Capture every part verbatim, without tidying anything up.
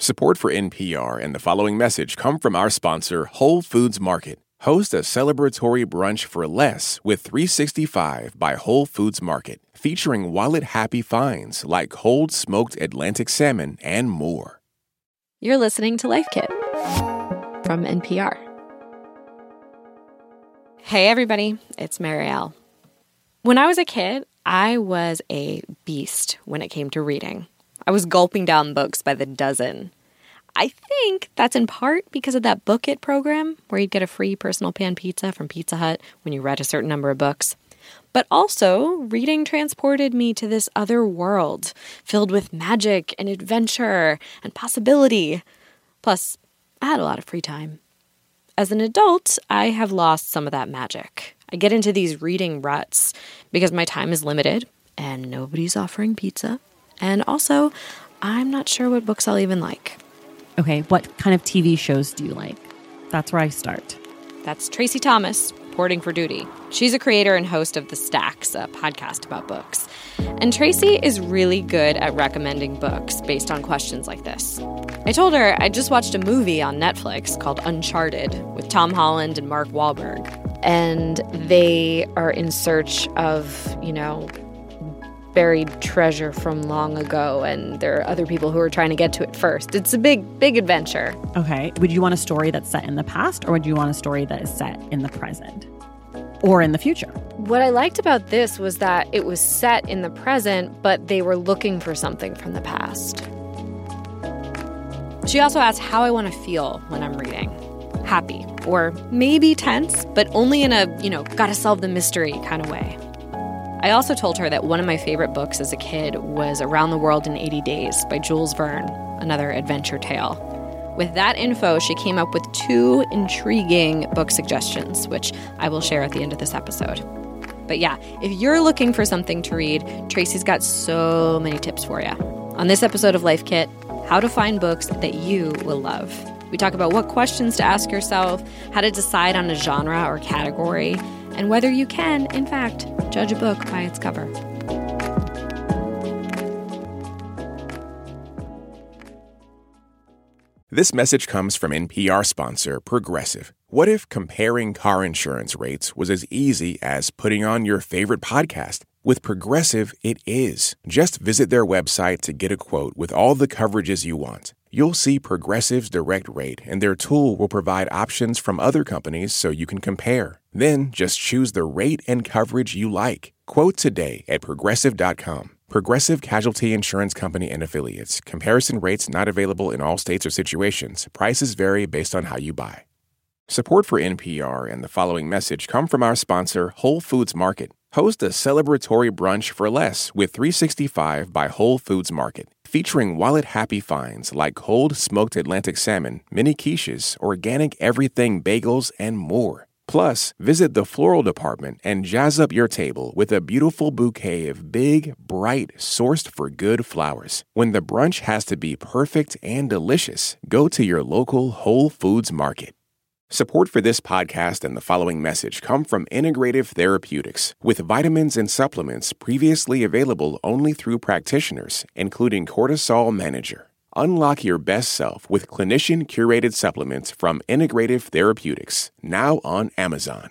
Support for N P R and the following message come from our sponsor, Whole Foods Market. Host a celebratory brunch for less with three sixty-five by Whole Foods Market, featuring wallet-happy finds like cold smoked Atlantic salmon and more. You're listening to Life Kit from N P R. Hey, everybody. It's Marielle. When I was a kid, I was a beast when it came to reading. I was gulping down books by the dozen. I think that's in part because of that Book It program where you'd get a free personal pan pizza from Pizza Hut when you read a certain number of books. But also, reading transported me to this other world filled with magic and adventure and possibility. Plus, I had a lot of free time. As an adult, I have lost some of that magic. I get into these reading ruts because my time is limited and nobody's offering pizza. And also, I'm not sure what books I'll even like. Okay, what kind of T V shows do you like? That's where I start. That's Tracy Thomas, reporting for duty. She's a creator and host of The Stacks, a podcast about books. And Tracy is really good at recommending books based on questions like this. I told her I just watched a movie on Netflix called Uncharted with Tom Holland and Mark Wahlberg. And they are in search of, you know, buried treasure from long ago, and there are other people who are trying to get to it first. It's a big, big adventure. Okay. Would you want a story that's set in the past, or would you want a story that is set in the present or in the future? What I liked about this was that it was set in the present, but they were looking for something from the past. She also asked how I want to feel when I'm reading. Happy, or maybe tense, but only in a, you know, gotta solve the mystery kind of way. I also told her that one of my favorite books as a kid was Around the World in eighty days by Jules Verne, another adventure tale. With that info, she came up with two intriguing book suggestions, which I will share at the end of this episode. But yeah, if you're looking for something to read, Tracy's got so many tips for you. On this episode of Life Kit, how to find books that you will love. We talk about what questions to ask yourself, how to decide on a genre or category, and whether you can, in fact, judge a book by its cover. This message comes from N P R sponsor Progressive. What if comparing car insurance rates was as easy as putting on your favorite podcast? With Progressive, it is. Just visit their website to get a quote with all the coverages you want. You'll see Progressive's direct rate, and their tool will provide options from other companies so you can compare. Then just choose the rate and coverage you like. Quote today at progressive dot com. Progressive Casualty Insurance Company and Affiliates. Comparison rates not available in all states or situations. Prices vary based on how you buy. Support for N P R and the following message come from our sponsor, Whole Foods Market. Host a celebratory brunch for less with three sixty-five by Whole Foods Market, featuring wallet-happy finds like cold smoked Atlantic salmon, mini quiches, organic everything bagels, and more. Plus, visit the floral department and jazz up your table with a beautiful bouquet of big, bright, sourced for good flowers. When the brunch has to be perfect and delicious, go to your local Whole Foods Market. Support for this podcast and the following message come from Integrative Therapeutics, with vitamins and supplements previously available only through practitioners, including Cortisol Manager. Unlock your best self with clinician-curated supplements from Integrative Therapeutics, now on Amazon.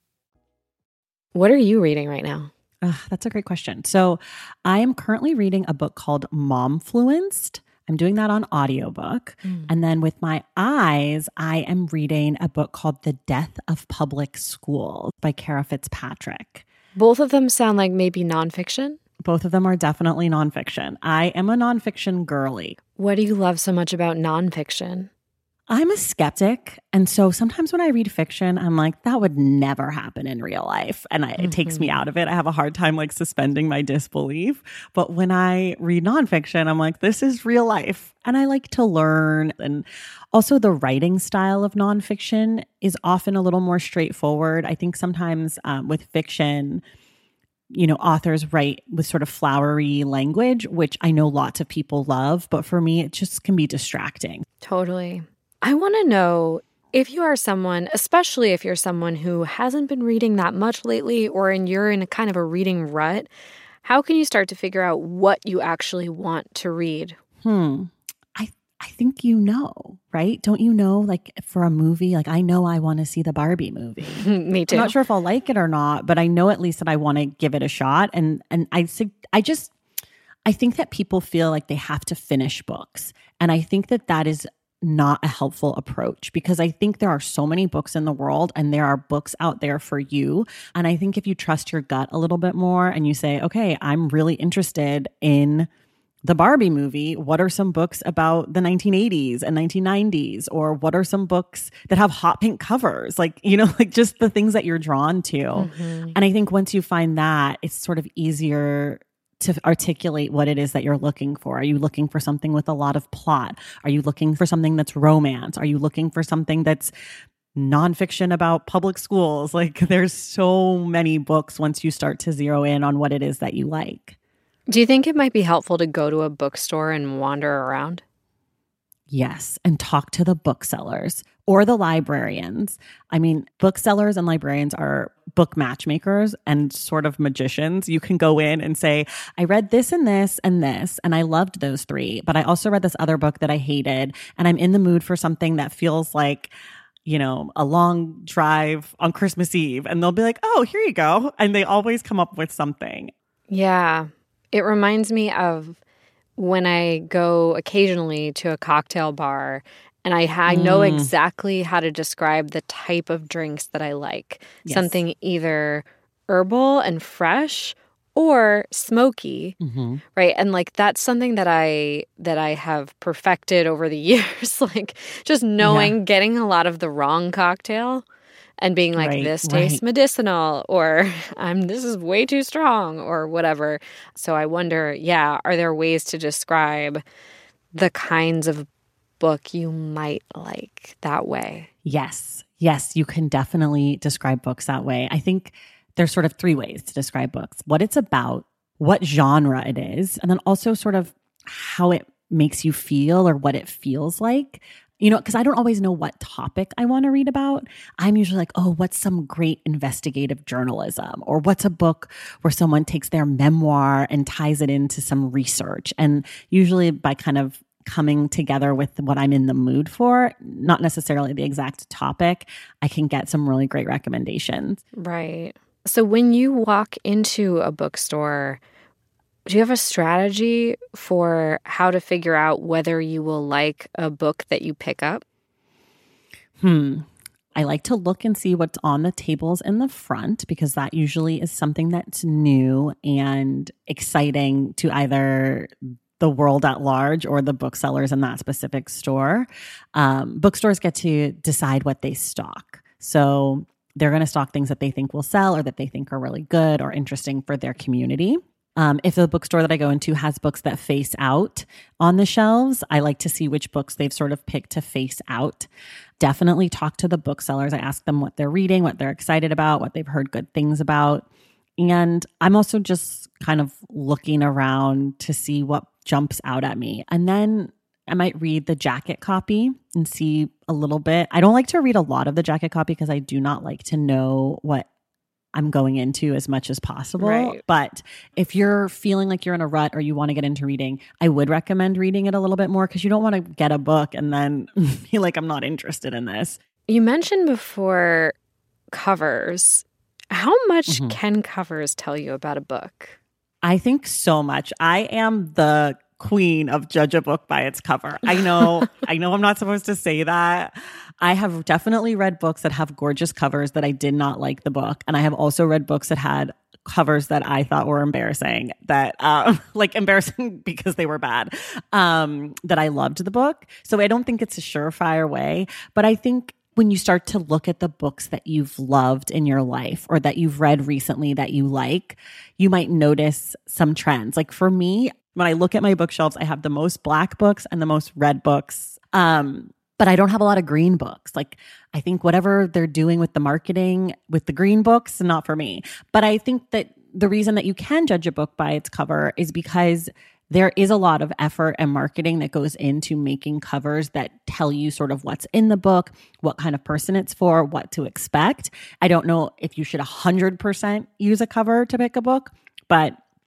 What are you reading right now? Uh, that's a great question. So I am currently reading a book called Momfluenced. I'm doing that on audiobook. Mm. And then with my eyes, I am reading a book called The Death of Public Schools by Kara Fitzpatrick. Both of them sound like maybe nonfiction? Both of them are definitely nonfiction. I am a nonfiction girly. What do you love so much about nonfiction? I'm a skeptic. And so sometimes when I read fiction, I'm like, that would never happen in real life. And I, mm-hmm. it takes me out of it. I have a hard time like suspending my disbelief. But when I read nonfiction, I'm like, this is real life. And I like to learn. And also the writing style of nonfiction is often a little more straightforward. I think sometimes um, with fiction, you know, authors write with sort of flowery language, which I know lots of people love. But for me, it just can be distracting. Totally. I want to know if you are someone, especially if you're someone who hasn't been reading that much lately, or in you're in a kind of a reading rut, how can you start to figure out what you actually want to read? Hmm. I I think you know, right? Don't you know, like for a movie, like I know I want to see the Barbie movie. Me too. I'm not sure if I'll like it or not, but I know at least that I want to give it a shot. And and I I just, I think that people feel like they have to finish books. And I think that that is not a helpful approach, because I think there are so many books in the world and there are books out there for you. And I think if you trust your gut a little bit more and you say, okay, I'm really interested in the Barbie movie, what are some books about the nineteen eighties and nineteen nineties? Or what are some books that have hot pink covers? Like, you know, like just the things that you're drawn to. Mm-hmm. And I think once you find that, it's sort of easier to articulate what it is that you're looking for. Are you looking for something with a lot of plot? Are you looking for something that's romance? Are you looking for something that's nonfiction about public schools? Like there's so many books once you start to zero in on what it is that you like. Do you think it might be helpful to go to a bookstore and wander around? Yes, and talk to the booksellers or the librarians. I mean, booksellers and librarians are book matchmakers and sort of magicians. You can go in and say, I read this and this and this, and I loved those three, but I also read this other book that I hated, and I'm in the mood for something that feels like, you know, a long drive on Christmas Eve. And they'll be like, oh, here you go. And they always come up with something. Yeah. It reminds me of when I go occasionally to a cocktail bar and I, I know mm. exactly how to describe the type of drinks that I like. Yes. Something either herbal and fresh or smoky, mm-hmm. right? And like that's something that I that I have perfected over the years. Like just knowing, yeah. getting a lot of the wrong cocktail and being like, right, this tastes right. medicinal, or I'm this is way too strong, or whatever. So I wonder, yeah, are there ways to describe the kinds of book you might like that way? Yes. Yes, you can definitely describe books that way. I think there's sort of three ways to describe books: what it's about, what genre it is, and then also sort of how it makes you feel or what it feels like. You know, because I don't always know what topic I want to read about. I'm usually like, oh, what's some great investigative journalism? Or what's a book where someone takes their memoir and ties it into some research? And usually by kind of coming together with what I'm in the mood for, not necessarily the exact topic, I can get some really great recommendations. Right. So when you walk into a bookstore, do you have a strategy for how to figure out whether you will like a book that you pick up? Hmm. I like to look and see what's on the tables in the front, because that usually is something that's new and exciting to either the world at large or the booksellers in that specific store. Um, bookstores get to decide what they stock. So they're going to stock things that they think will sell or that they think are really good or interesting for their community. Um, if the bookstore that I go into has books that face out on the shelves, I like to see which books they've sort of picked to face out. Definitely talk to the booksellers. I ask them what they're reading, what they're excited about, what they've heard good things about. And I'm also just kind of looking around to see what jumps out at me. And then I might read the jacket copy and see a little bit. I don't like to read a lot of the jacket copy because I do not like to know what I'm going into as much as possible. Right. But if you're feeling like you're in a rut or you want to get into reading, I would recommend reading it a little bit more, because you don't want to get a book and then feel like I'm not interested in this. You mentioned before covers. How much mm-hmm. can covers tell you about a book? I think so much. I am the queen of judge a book by its cover. I know, I know I'm not supposed to say that. I have definitely read books that have gorgeous covers that I did not like the book. And I have also read books that had covers that I thought were embarrassing, that um, like embarrassing because they were bad, um, that I loved the book. So I don't think it's a surefire way, but I think when you start to look at the books that you've loved in your life or that you've read recently that you like, you might notice some trends. Like for me, when I look at my bookshelves, I have the most black books and the most red books. Um, but I don't have a lot of green books. Like I think whatever they're doing with the marketing with the green books, not for me. But I think that the reason that you can judge a book by its cover is because there is a lot of effort and marketing that goes into making covers that tell you sort of what's in the book, what kind of person it's for, what to expect. I don't know if you should one hundred percent use a cover to pick a book, but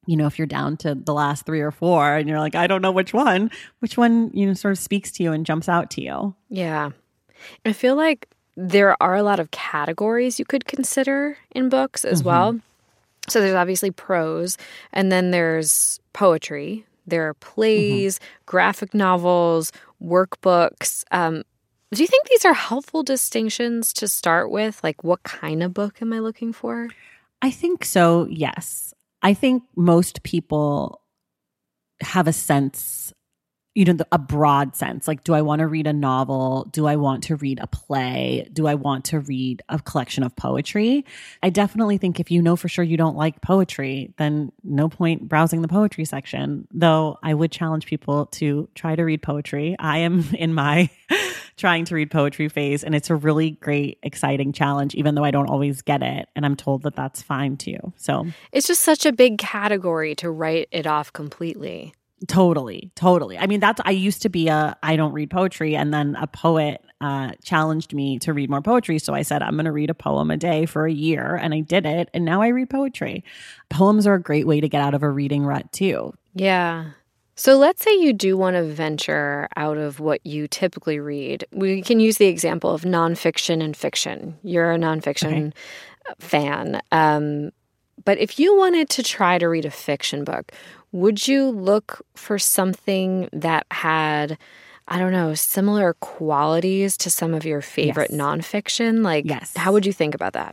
you know, if you're down to the last three or four and you're like, I don't know which one, which one, you know, sort of speaks to you and jumps out to you. Yeah. I feel like there are a lot of categories you could consider in books as mm-hmm. well. So there's obviously prose, and then there's poetry. There are plays, mm-hmm. graphic novels, workbooks. Um, do you think these are helpful distinctions to start with? Like, what kind of book am I looking for? I think so, yes. I think most people have a sense, you know, a broad sense. Like, do I want to read a novel? Do I want to read a play? Do I want to read a collection of poetry? I definitely think if you know for sure you don't like poetry, then no point browsing the poetry section. Though I would challenge people to try to read poetry. I am in my trying to read poetry phase, and it's a really great, exciting challenge, even though I don't always get it. And I'm told that that's fine too. So it's just such a big category to write it off completely. Totally, totally. I mean, that's, I used to be a, I don't read poetry. And then a poet uh, challenged me to read more poetry. So I said, I'm going to read a poem a day for a year. And I did it. And now I read poetry. Poems are a great way to get out of a reading rut too. Yeah. So let's say you do want to venture out of what you typically read. We can use the example of nonfiction and fiction. You're a nonfiction okay. fan. Um, but if you wanted to try to read a fiction book, would you look for something that had, I don't know, similar qualities to some of your favorite yes. nonfiction? Like, yes. how would you think about that?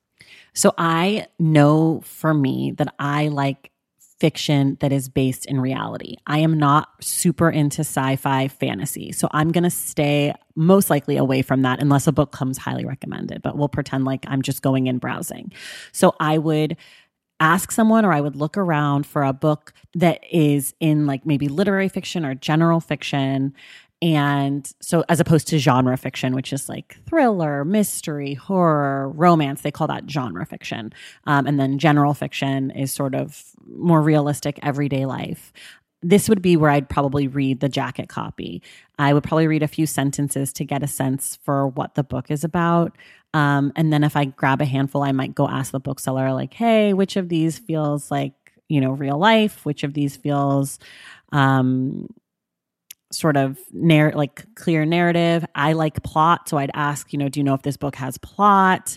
So I know for me that I like fiction that is based in reality. I am not super into sci-fi fantasy. So I'm going to stay most likely away from that unless a book comes highly recommended, but we'll pretend like I'm just going in browsing. So I would ask someone, or I would look around for a book that is in like maybe literary fiction or general fiction. And so as opposed to genre fiction, which is like thriller, mystery, horror, romance, they call that genre fiction. Um, and then general fiction is sort of more realistic everyday life. This would be where I'd probably read the jacket copy. I would probably read a few sentences to get a sense for what the book is about. Um, and then if I grab a handful, I might go ask the bookseller, like, hey, which of these feels like, you know, real life? Which of these feels um, sort of narr- like clear narrative? I like plot. So I'd ask, you know, do you know if this book has plot?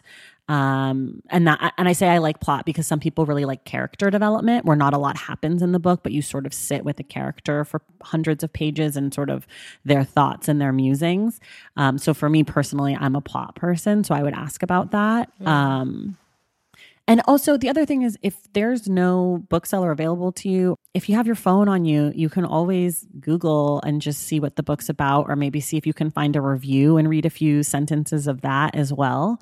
Um, and that, and I say I like plot because some people really like character development where not a lot happens in the book, but you sort of sit with a character for hundreds of pages and sort of their thoughts and their musings. Um, so for me personally, I'm a plot person. So I would ask about that. Mm. Um, and also the other thing is if there's no bookseller available to you, if you have your phone on you, you can always Google and just see what the book's about, or maybe see if you can find a review and read a few sentences of that as well.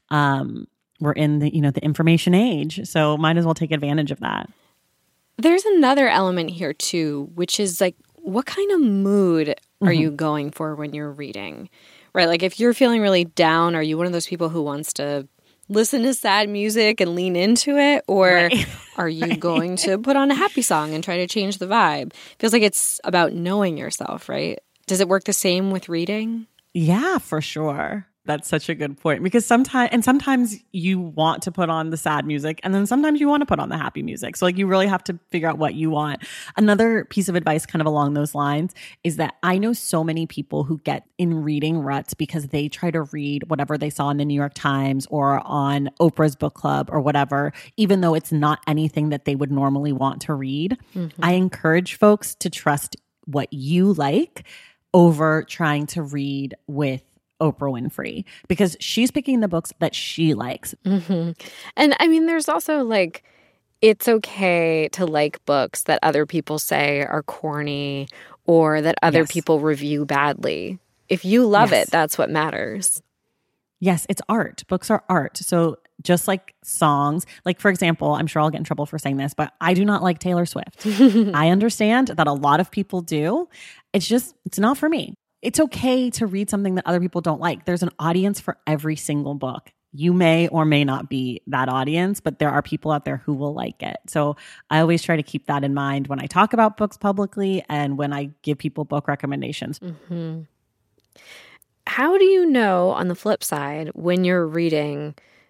Um, we're in the, you know, the information age, so might as well take advantage of that. There's another element here too, which is like, what kind of mood are mm-hmm. you going for when you're reading, right? Like if you're feeling really down, are you one of those people who wants to listen to sad music and lean into it? Or right. are you right. going to put on a happy song and try to change the vibe? Feels like it's about knowing yourself, right? Does it work the same with reading? Yeah, for sure. That's such a good point because sometimes, and sometimes you want to put on the sad music and then sometimes you want to put on the happy music. So like you really have to figure out what you want. Another piece of advice kind of along those lines is that I know so many people who get in reading ruts because they try to read whatever they saw in the New York Times or on Oprah's book club or whatever, even though it's not anything that they would normally want to read. Mm-hmm. I encourage folks to trust what you like over trying to read with Oprah Winfrey because she's picking the books that she likes. Mm-hmm. And I mean, there's also like, it's okay to like books that other people say are corny or that other yes. people review badly. If you love yes. it, that's what matters. Yes, it's art. Books are art. So just like songs, like for example, I'm sure I'll get in trouble for saying this, but I do not like Taylor Swift. I understand that a lot of people do. It's just, it's not for me. It's okay to read something that other people don't like. There's an audience for every single book. You may or may not be that audience, but there are people out there who will like it. So I always try to keep that in mind when I talk about books publicly and when I give people book recommendations. Mm-hmm. How do you know, on the flip side, when you're reading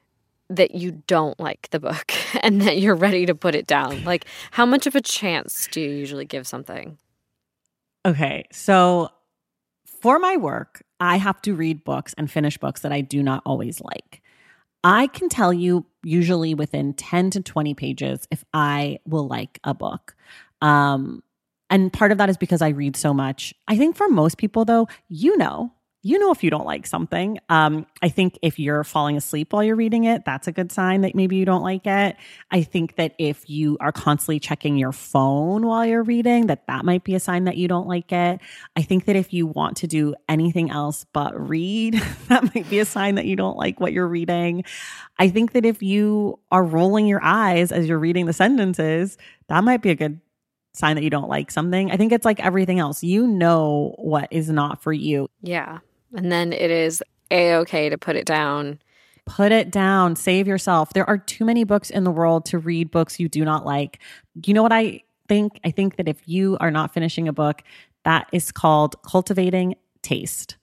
that you don't like the book and that you're ready to put it down? Like, how much of a chance do you usually give something? Okay, so for my work, I have to read books and finish books that I do not always like. I can tell you usually within ten to twenty pages if I will like a book. Um, and part of that is because I read so much. I think for most people, though, you know, you know if you don't like something. Um, I think if you're falling asleep while you're reading it, that's a good sign that maybe you don't like it. I think that if you are constantly checking your phone while you're reading, that that might be a sign that you don't like it. I think that if you want to do anything else but read, that might be a sign that you don't like what you're reading. I think that if you are rolling your eyes as you're reading the sentences, that might be a good sign that you don't like something. I think it's like everything else. You know what is not for you. Yeah. And then it is A-okay to put it down. Put it down. Save yourself. There are too many books in the world to read books you do not like. You know what I think? I think that if you are not finishing a book, that is called cultivating taste.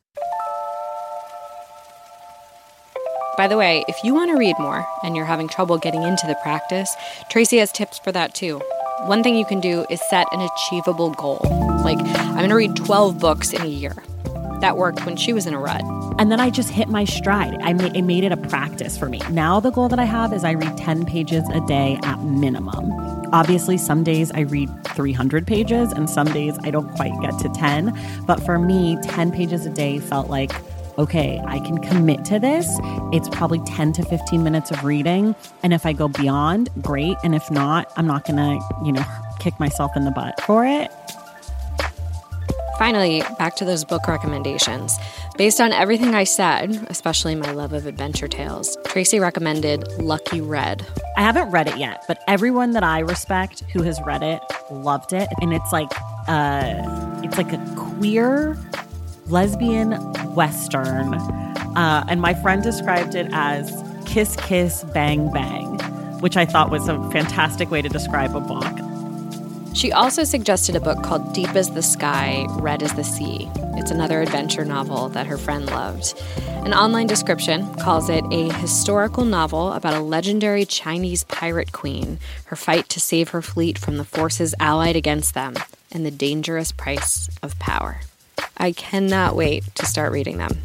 By the way, if you want to read more and you're having trouble getting into the practice, Tracy has tips for that too. One thing you can do is set an achievable goal. Like, I'm going to read twelve books in a year. That worked when she was in a rut. And then I just hit my stride. I made, it made it a practice for me. Now the goal that I have is I read ten pages a day at minimum. Obviously, some days I read three hundred pages and some days I don't quite get to ten. But for me, ten pages a day felt like, okay, I can commit to this. It's probably ten to fifteen minutes of reading. And if I go beyond, great. And if not, I'm not going to, you know, kick myself in the butt for it. Finally, back to those book recommendations. Based on everything I said, especially my love of adventure tales, Tracy recommended Lucky Red. I haven't read it yet, but everyone that I respect who has read it loved it. And it's like, uh, it's like a queer lesbian Western. Uh, and my friend described it as kiss, kiss, bang, bang, which I thought was a fantastic way to describe a book. She also suggested a book called Deep as the Sky, Red as the Sea. It's another adventure novel that her friend loved. An online description calls it a historical novel about a legendary Chinese pirate queen, her fight to save her fleet from the forces allied against them, and the dangerous price of power. I cannot wait to start reading them.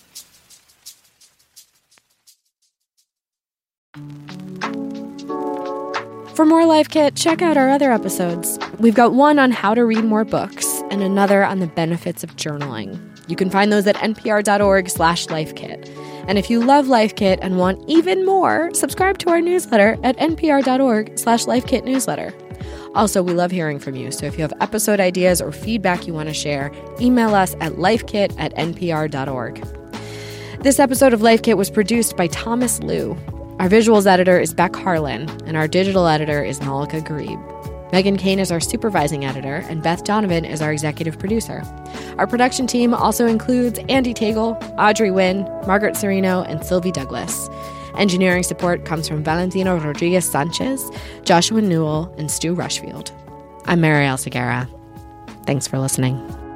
For more Life Kit, check out our other episodes. We've got one on how to read more books and another on the benefits of journaling. You can find those at npr.org slash lifekit. And if you love Life Kit and want even more, subscribe to our newsletter at npr.org slash lifekit newsletter. Also, we love hearing from you, so if you have episode ideas or feedback you want to share, email us at lifekit at npr.org. This episode of Life Kit was produced by Thomas Liu. Our visuals editor is Beck Harlan, and our digital editor is Malika Gharib. Megan Kane is our supervising editor, and Beth Donovan is our executive producer. Our production team also includes Andy Tagle, Audrey Wynn, Margaret Serino, and Sylvie Douglas. Engineering support comes from Valentino Rodriguez-Sanchez, Joshua Newell, and Stu Rushfield. I'm Marielle Segarra. Thanks for listening.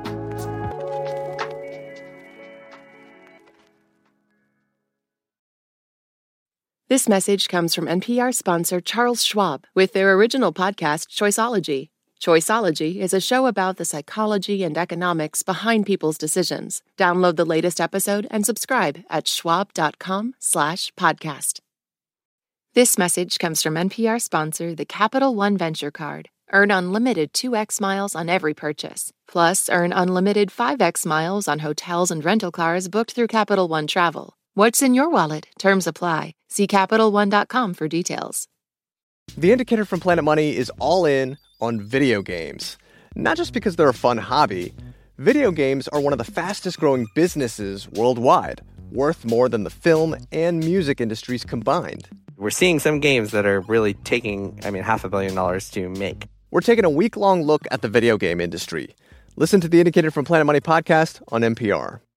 This message comes from N P R sponsor Charles Schwab with their original podcast, Choiceology. Choiceology is a show about the psychology and economics behind people's decisions. Download the latest episode and subscribe at schwab.com slash podcast. This message comes from N P R sponsor, the Capital One Venture Card. Earn unlimited two x miles on every purchase. Plus, earn unlimited five x miles on hotels and rental cars booked through Capital One Travel. What's in your wallet? Terms apply. See Capital One dot com for details. The Indicator from Planet Money is all in on video games. Not just because they're a fun hobby. Video games are one of the fastest growing businesses worldwide, worth more than the film and music industries combined. We're seeing some games that are really taking, I mean, half a billion dollars to make. We're taking a week-long look at the video game industry. Listen to the Indicator from Planet Money podcast on N P R.